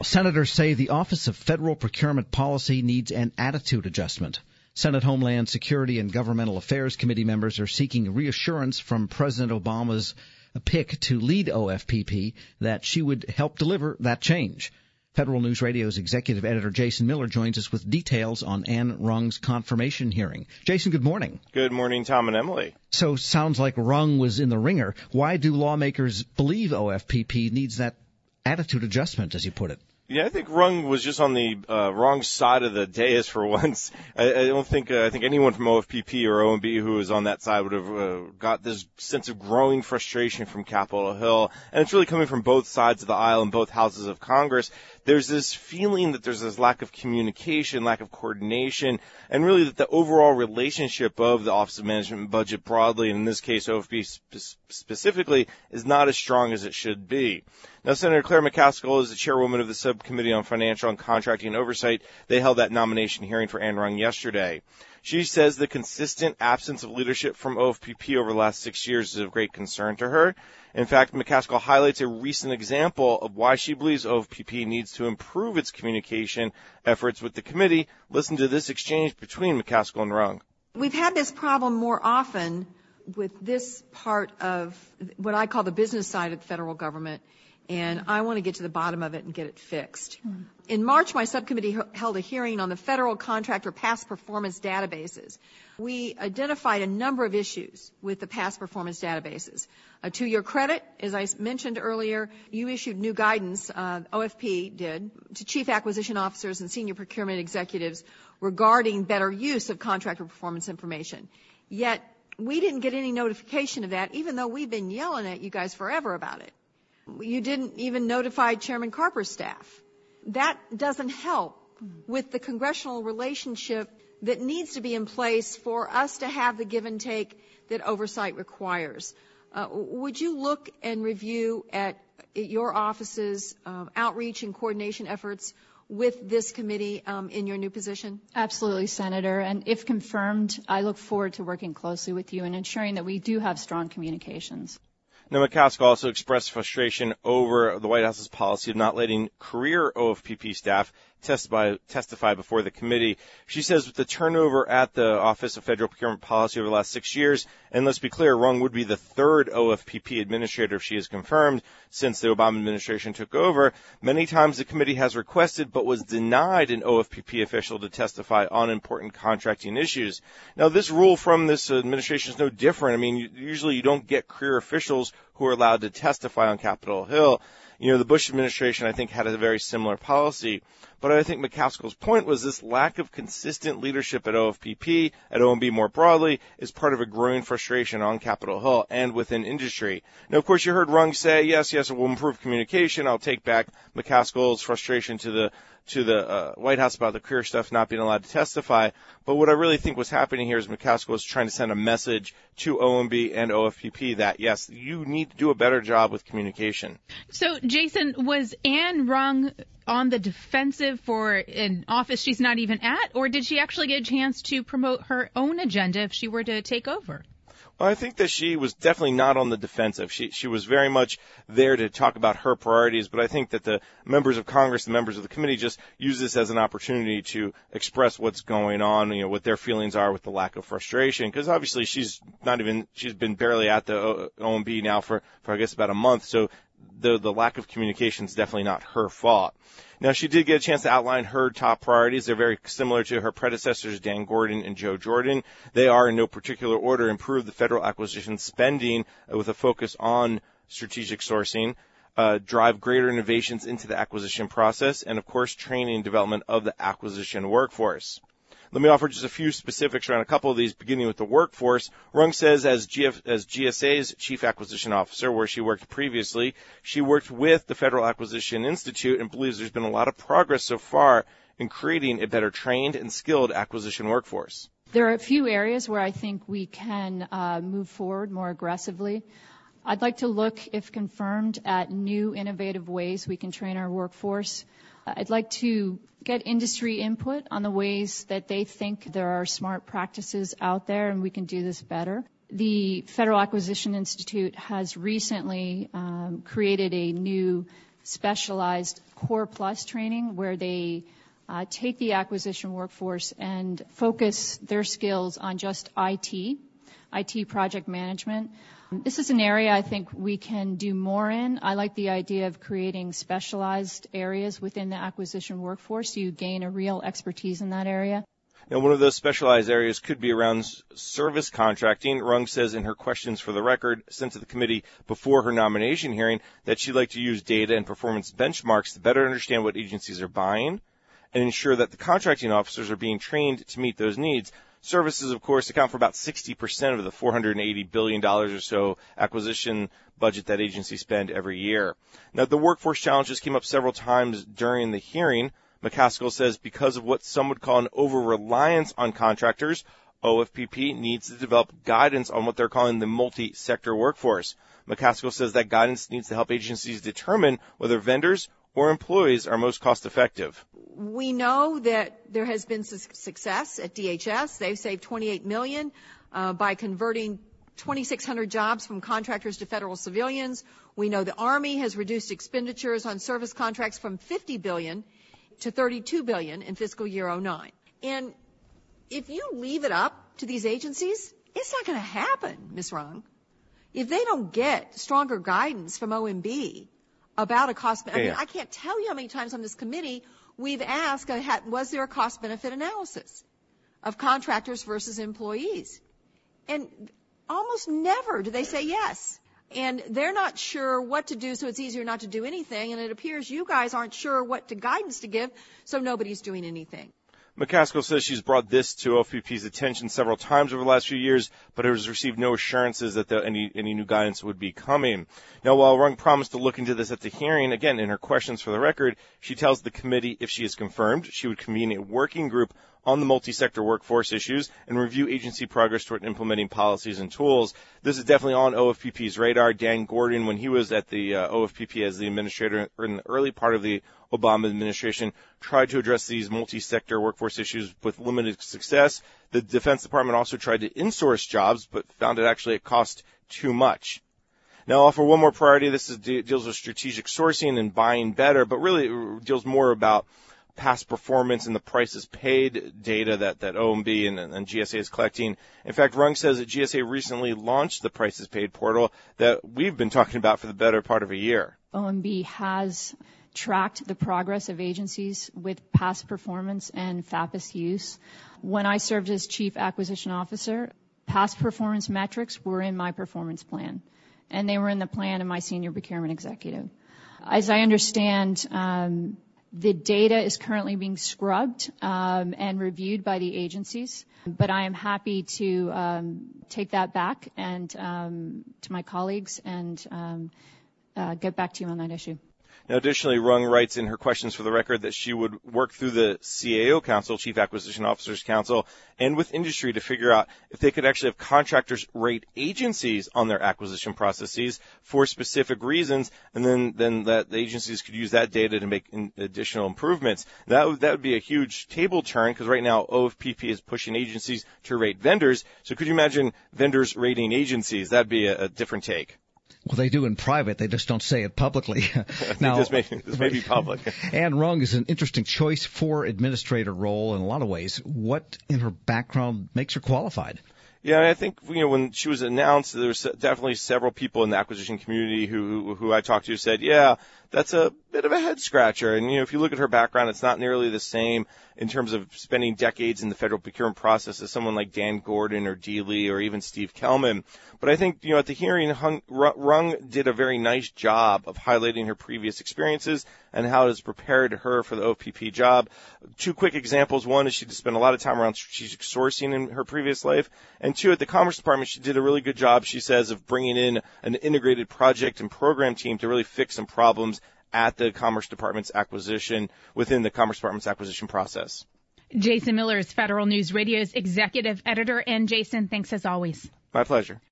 Senators say the Office of Federal Procurement Policy needs an attitude adjustment. Senate Homeland Security and Governmental Affairs Committee members are seeking reassurance from President Obama's pick to lead OFPP that she would help deliver that change. Federal News Radio's executive editor Jason Miller joins us with details on Anne Rung's confirmation hearing. Jason, good morning. Good morning, Tom and Emily. So sounds like Rung was in the ringer. Why do lawmakers believe OFPP needs that attitude adjustment, as you put it? Yeah, I think Rung was just on the wrong side of the dais for once. I don't think I think anyone from OFPP or OMB who was on that side would have got this sense of growing frustration from Capitol Hill. And it's really coming from both sides of the aisle in both houses of Congress. There's this feeling that there's this lack of communication, lack of coordination, and really that the overall relationship of the Office of Management and Budget broadly, and in this case OFP specifically, is not as strong as it should be. Now, Senator Claire McCaskill is the chairwoman of the Subcommittee on Financial and Contracting Oversight. They held that nomination hearing for Anne Rung yesterday. She says the consistent absence of leadership from OFPP over the last 6 years is of great concern to her. In fact, McCaskill highlights a recent example of why she believes OFPP needs to improve its communication efforts with the committee. Listen to this exchange between McCaskill and Rung. We've had this problem more often with this part of what I call the business side of the federal government, and I want to get to the bottom of it and get it fixed. In March, my subcommittee held a hearing on the federal contractor past performance databases. We identified a number of issues with the past performance databases. To your credit, as I mentioned earlier, you issued new guidance, OFP did, to chief acquisition officers and senior procurement executives regarding better use of contractor performance information. Yet, we didn't get any notification of that, even though we've been yelling at you guys forever about it. You didn't even notify Chairman Carper's staff. That doesn't help with the congressional relationship that needs to be in place for us to have the give and take that oversight requires. Would you look and review at your office's outreach and coordination efforts with this committee in your new position? Absolutely, Senator. And if confirmed, I look forward to working closely with you and ensuring that we do have strong communications. Now, McCaskill also expressed frustration over the White House's policy of not letting career OFPP staff testify before the committee. She says with the turnover at the Office of Federal Procurement Policy over the last 6 years, and let's be clear, Rung would be the third OFPP administrator if she is confirmed since the Obama administration took over. Many times the committee has requested but was denied an OFPP official to testify on important contracting issues. Now, this rule from this administration is no different. I mean, usually you don't get career officials who are allowed to testify on Capitol Hill. You know, the Bush administration, I think, had a very similar policy. But I think McCaskill's point was this lack of consistent leadership at OFPP, at OMB more broadly, is part of a growing frustration on Capitol Hill and within industry. Now, of course, you heard Rung say, yes, it will improve communication. I'll take back McCaskill's frustration to the White House about the career stuff not being allowed to testify. But what I really think was happening here is McCaskill was trying to send a message to OMB and OFPP that, yes, you need to do a better job with communication. So, Jason, was Anne Rung on the defensive for an office she's not even at, or did she actually get a chance to promote her own agenda if she were to take over? Well, I think that she was definitely not on the defensive. She was very much there to talk about her priorities, but I think that the members of Congress, the members of the committee, just use this as an opportunity to express what's going on, you know, what their feelings are with the lack of frustration, because obviously she's been barely at the OMB now for I guess about a month, so the lack of communication is definitely not her fault. Now, she did get a chance to outline her top priorities. They're very similar to her predecessors, Dan Gordon and Joe Jordan. They are, in no particular order, improve the federal acquisition spending with a focus on strategic sourcing, drive greater innovations into the acquisition process, and, of course, training and development of the acquisition workforce. Let me offer just a few specifics around a couple of these, beginning with the workforce. Rung says as GSA's Chief Acquisition Officer, where she worked previously, she worked with the Federal Acquisition Institute and believes there's been a lot of progress so far in creating a better trained and skilled acquisition workforce. There are a few areas where I think we can move forward more aggressively. I'd like to look, if confirmed, at new innovative ways we can train our workforce. I'd like to get industry input on the ways that they think there are smart practices out there and we can do this better. The Federal Acquisition Institute has recently created a new specialized Core Plus training where they take the acquisition workforce and focus their skills on just IT project management. This is an area I think we can do more in. I like the idea of creating specialized areas within the acquisition workforce so you gain a real expertise in that area. Now, one of those specialized areas could be around service contracting. Rung says in her questions for the record sent to the committee before her nomination hearing that she'd like to use data and performance benchmarks to better understand what agencies are buying and ensure that the contracting officers are being trained to meet those needs. Services, of course, account for about 60% of the $480 billion or so acquisition budget that agencies spend every year. Now, the workforce challenges came up several times during the hearing. McCaskill says because of what some would call an over-reliance on contractors, OFPP needs to develop guidance on what they're calling the multi-sector workforce. McCaskill says that guidance needs to help agencies determine whether vendors or employees are most cost-effective. We know that there has been success at DHS. They've saved $28 million by converting 2,600 jobs from contractors to federal civilians. We know the Army has reduced expenditures on service contracts from $50 billion to $32 billion in fiscal year 2009. And if you leave it up to these agencies, it's not going to happen, Ms. Rung. If they don't get stronger guidance from OMB about a cost, I can't tell you how many times on this committee we've asked, was there a cost-benefit analysis of contractors versus employees? And almost never do they say yes. And they're not sure what to do, so it's easier not to do anything. And it appears you guys aren't sure what guidance to give, so nobody's doing anything. McCaskill says she's brought this to OFPP's attention several times over the last few years, but has received no assurances that any new guidance would be coming. Now, while Rung promised to look into this at the hearing, again, in her questions for the record, she tells the committee if she is confirmed, she would convene a working group on the multi-sector workforce issues and review agency progress toward implementing policies and tools. This is definitely on OFPP's radar. Dan Gordon, when he was at the OFPP as the administrator in the early part of the Obama administration, tried to address these multi-sector workforce issues with limited success. The Defense Department also tried to insource jobs, but found it cost too much. Now, I'll offer one more priority. This deals with strategic sourcing and buying better, but really deals more about past performance and the prices paid data that OMB and GSA is collecting. In fact, Rung says that GSA recently launched the prices paid portal that we've been talking about for the better part of a year. OMB has tracked the progress of agencies with past performance and FAPIS use. When I served as Chief Acquisition Officer, past performance metrics were in my performance plan, and they were in the plan of my Senior Procurement Executive. As I understand, the data is currently being scrubbed and reviewed by the agencies, but I am happy to take that back and to my colleagues and get back to you on that issue. Now, additionally, Rung writes in her questions for the record that she would work through the CAO Council, Chief Acquisition Officers Council, and with industry to figure out if they could actually have contractors rate agencies on their acquisition processes for specific reasons, and then that the agencies could use that data to make additional improvements. That would be a huge table turn, because right now OFPP is pushing agencies to rate vendors. So could you imagine vendors rating agencies? That'd be a different take. Well, they do in private. They just don't say it publicly. Now, this may be public. Anne Rung is an interesting choice for administrator role in a lot of ways. What in her background makes her qualified? Yeah, I think, when she was announced, there was definitely several people in the acquisition community who I talked to said, yeah, that's a bit of a head scratcher. And, if you look at her background, it's not nearly the same in terms of spending decades in the federal procurement process as someone like Dan Gordon or Dee Lee or even Steve Kellman. But I think, at the hearing, Rung did a very nice job of highlighting her previous experiences and how it has prepared her for the OFPP job. Two quick examples. One is she spent a lot of time around strategic sourcing in her previous life. And two, at the Commerce Department, she did a really good job, she says, of bringing in an integrated project and program team to really fix some problems at the Commerce Department's acquisition, within the Commerce Department's acquisition process. Jason Miller is Federal News Radio's executive editor. And Jason, thanks as always. My pleasure.